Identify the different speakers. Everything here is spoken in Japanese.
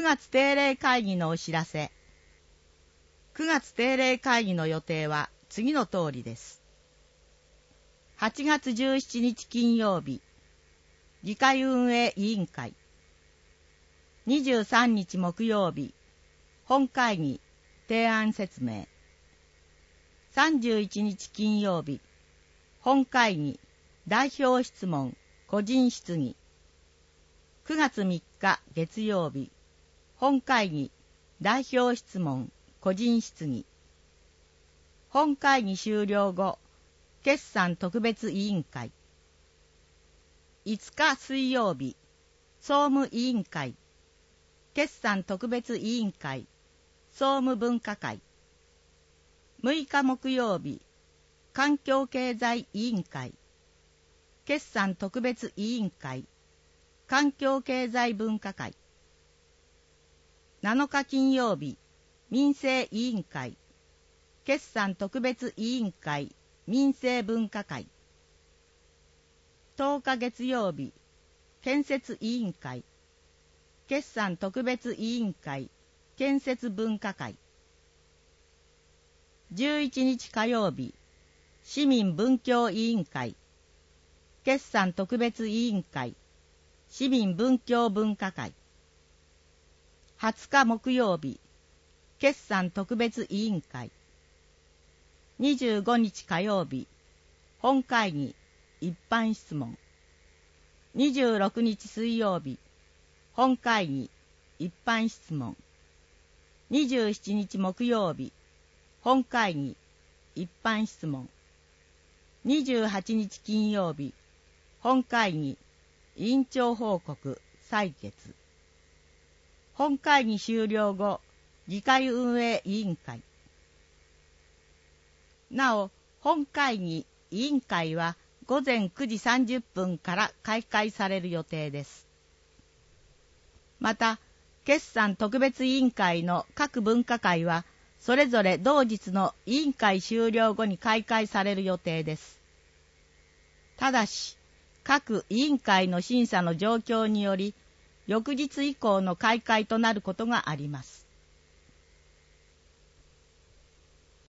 Speaker 1: 9月定例会議のお知らせ。9月定例会議の予定は次の通りです。8月17日金曜日、議会運営委員会。23日木曜日、本会議、提案説明。31日金曜日、本会議、代表質問、個人質疑。9月3日月曜日、本会議、代表質問、個人質疑。本会議終了後、決算特別委員会。5日水曜日、総務委員会。決算特別委員会、総務分科会。6日木曜日、環境経済委員会。決算特別委員会、環境経済分科会。7日金曜日、民生委員会。決算特別委員会、民生分科会。10日月曜日、建設委員会。決算特別委員会、建設分科会。11日火曜日、市民文教委員会。決算特別委員会、市民文教分科会。20日木曜日、決算特別委員会。25日火曜日、本会議、一般質問。26日水曜日、本会議、一般質問。27日木曜日、本会議、一般質問。28日金曜日、本会議、委員長報告、採決。本会議終了後、議会運営委員会。なお、本会議、委員会は午前9時30分から開会される予定です。また、決算特別委員会の各分科会は、それぞれ同日の委員会終了後に開会される予定です。ただし、各委員会の審査の状況により、翌日以降の開会となることがあります。